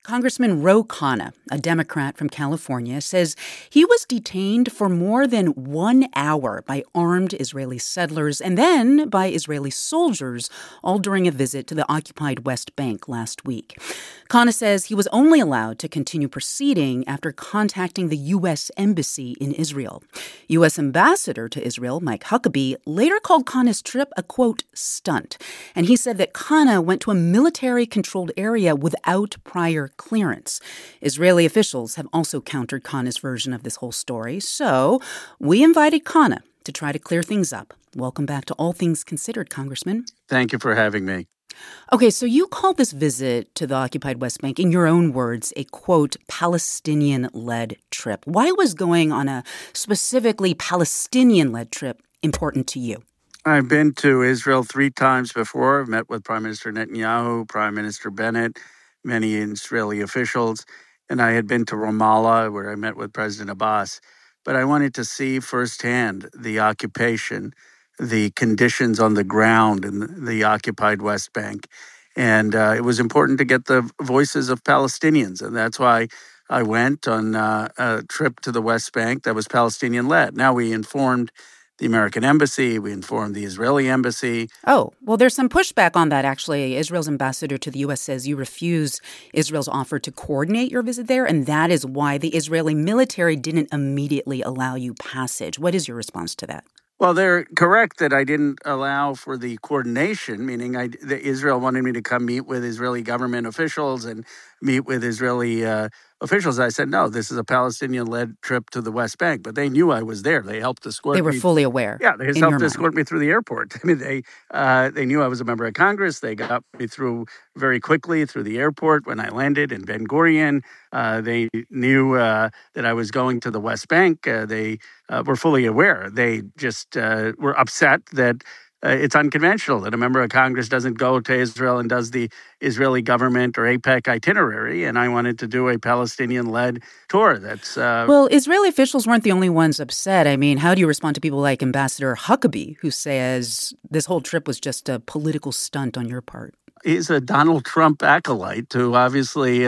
Congressman Ro Khanna, a Democrat from California, says he was detained for more than 1 hour by armed Israeli settlers and then by Israeli soldiers, all during a visit to the occupied West Bank last week. Khanna says he was only allowed to continue proceeding after contacting the U.S. Embassy in Israel. U.S. Ambassador to Israel, Mike Huckabee, later called Khanna's trip a, quote, stunt. And he said that Khanna went to a military-controlled area without prior clearance. Israeli officials have also countered Khanna's version of this whole story. So we invited Khanna to try to clear things up. Welcome back to All Things Considered, Congressman. Thank you for having me. Okay, so you called this visit to the occupied West Bank, in your own words, a, quote, Palestinian-led trip. Why was going on a specifically Palestinian-led trip important to you? I've been to Israel 3 times before. I've met with Prime Minister Netanyahu, Prime Minister Bennett, many Israeli officials, and I had been to Ramallah, where I met with President Abbas. But I wanted to see firsthand the occupation, the conditions on the ground in the occupied West Bank. And it was important to get the voices of Palestinians, and that's why I went on a trip to the West Bank that was Palestinian-led. Now, we informed the American embassy. We informed the Israeli embassy. Oh, well, there's some pushback on that, actually. Israel's ambassador to the U.S. says you refused Israel's offer to coordinate your visit there, and that is why the Israeli military didn't immediately allow you passage. What is your response to that? Well, they're correct that I didn't allow for the coordination, meaning Israel wanted me to come meet with Israeli government officials and meet with Israeli officials. I said, no, this is a Palestinian-led trip to the West Bank. But they knew I was there. They helped escort me. They were fully aware. Yeah, they helped escort me through the airport. I mean, they knew I was a member of Congress. They got me through very quickly through the airport when I landed in Ben Gurion. They knew that I was going to the West Bank. They were fully aware. They just were upset that it's unconventional that a member of Congress doesn't go to Israel and does the Israeli government or AIPAC itinerary. And I wanted to do a Palestinian-led tour. Well, Israeli officials weren't the only ones upset. I mean, how do you respond to people like Ambassador Huckabee, who says this whole trip was just a political stunt on your part? He's a Donald Trump acolyte who obviously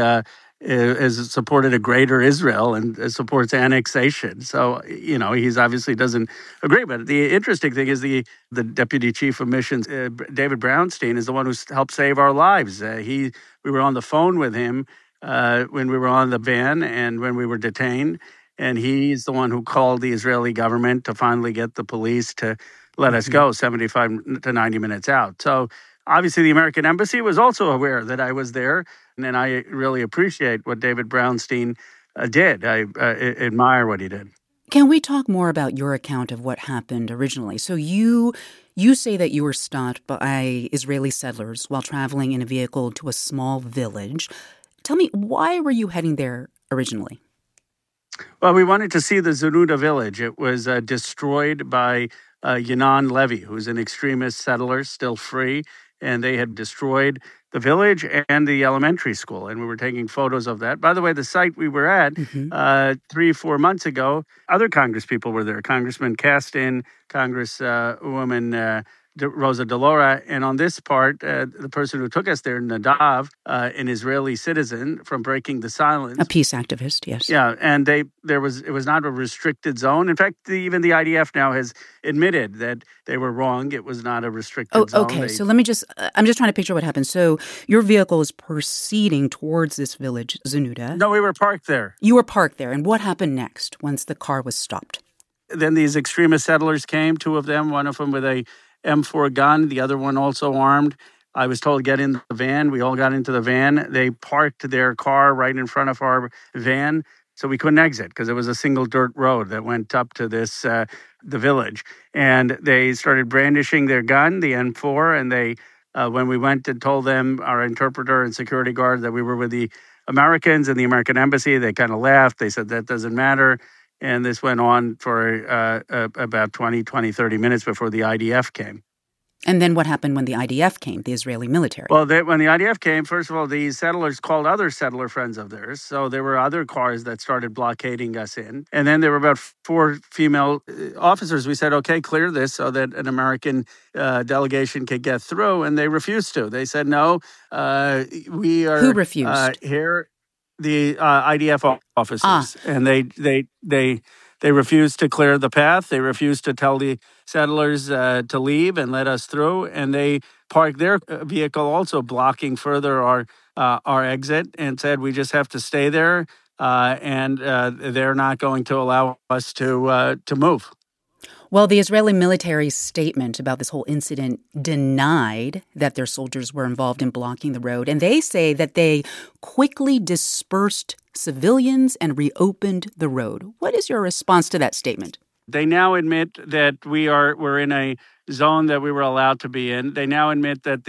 has supported a greater Israel and supports annexation. So, he's obviously doesn't agree. But the interesting thing is the deputy chief of missions, David Brownstein, is the one who helped save our lives. We were on the phone with him when we were on the van and when we were detained. And he's the one who called the Israeli government to finally get the police to let us go 75 to 90 minutes out. So obviously the American embassy was also aware that I was there. And I really appreciate what David Brownstein did. I admire what he did. Can we talk more about your account of what happened originally? So you say that you were stopped by Israeli settlers while traveling in a vehicle to a small village. Tell me, why were you heading there originally? Well, we wanted to see the Zenuda village. It was destroyed by Yanan Levy, who's an extremist settler, still free, and they had destroyed the village and the elementary school, and we were taking photos of that. By the way, the site we were at 3-4 months ago, other Congress people were there. Congressman Caston, Congresswoman Rosa DeLauro, and on this part, the person who took us there, Nadav, an Israeli citizen from Breaking the Silence. A peace activist, yes. Yeah, and it was not a restricted zone. In fact, even the IDF now has admitted that they were wrong. It was not a restricted zone. Okay, so I'm just trying to picture what happened. So your vehicle is proceeding towards this village, Zenuda. No, we were parked there. You were parked there, and what happened next once the car was stopped? Then these extremist settlers came, 2 of them, one of them with a M4 gun, the other one also armed. I was told, get in the van. We all got into the van. They parked their car right in front of our van, so we couldn't exit because it was a single dirt road that went up to the village. And they started brandishing their gun, the M4, and they, when we went and told them, our interpreter and security guard, that we were with the Americans and the American embassy, they kind of laughed. They said, that doesn't matter. And this went on for about 30 minutes before the IDF came. And then what happened when the IDF came, the Israeli military? Well, when the IDF came, first of all, these settlers called other settler friends of theirs. So there were other cars that started blockading us in. And then there were about 4 female officers. We said, okay, clear this so that an American delegation could get through. And they refused to. They said, no, we are... Who refused? Here... the IDF Ah, officers, and they refused to clear the path. They refused to tell the settlers to leave and let us through, and they parked their vehicle also blocking further our exit, and said we just have to stay there, and they're not going to allow us to move. well, the Israeli military statement about this whole incident denied that their soldiers were involved in blocking the road, and they say that they quickly dispersed civilians and reopened the road. What is your response to that statement? They now admit that we're in a zone that we were allowed to be in. They now admit that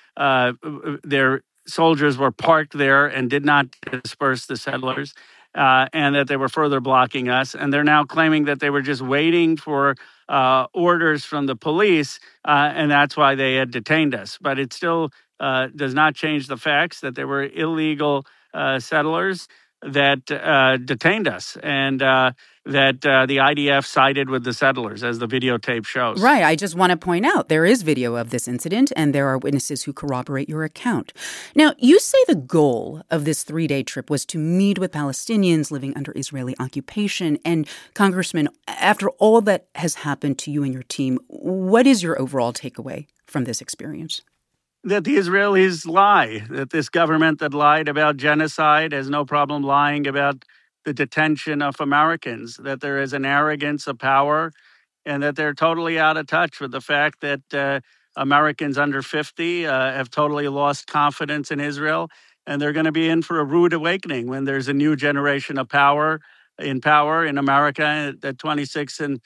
their soldiers were parked there and did not disperse the settlers, and that they were further blocking us. And they're now claiming that they were just waiting for orders from the police, and that's why they had detained us. But it still does not change the facts that there were illegal settlers that detained us, and that the IDF sided with the settlers, as the videotape shows. Right. I just want to point out there is video of this incident, and there are witnesses who corroborate your account. Now, you say the goal of this 3-day trip was to meet with Palestinians living under Israeli occupation. And Congressman, after all that has happened to you and your team, what is your overall takeaway from this experience? That the Israelis lie, that this government that lied about genocide has no problem lying about the detention of Americans, that there is an arrogance of power, and that they're totally out of touch with the fact that Americans under 50 have totally lost confidence in Israel, and they're going to be in for a rude awakening when there's a new generation of power in America at 26 and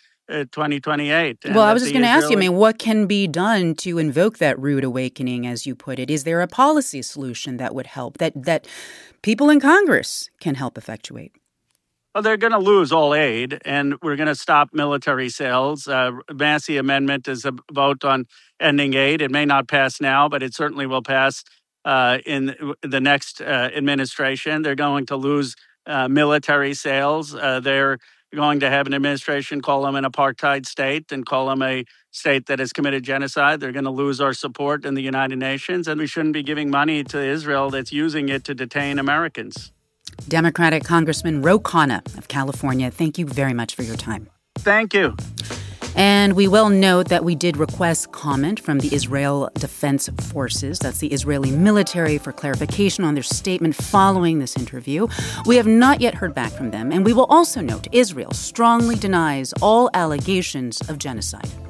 2028. Well, I was just going to ask you, what can be done to invoke that rude awakening, as you put it? Is there a policy solution that would help, that people in Congress can help effectuate? Well, they're going to lose all aid, and we're going to stop military sales. Massey amendment is a vote on ending aid. It may not pass now, but it certainly will pass in the next administration. They're going to lose military sales. They're going to have an administration call them an apartheid state and call them a state that has committed genocide. They're going to lose our support in the United Nations, and we shouldn't be giving money to Israel that's using it to detain Americans. Democratic Congressman Ro Khanna of California, thank you very much for your time. Thank you. And we will note that we did request comment from the Israel Defense Forces, that's the Israeli military, for clarification on their statement following this interview. We have not yet heard back from them, and we will also note Israel strongly denies all allegations of genocide.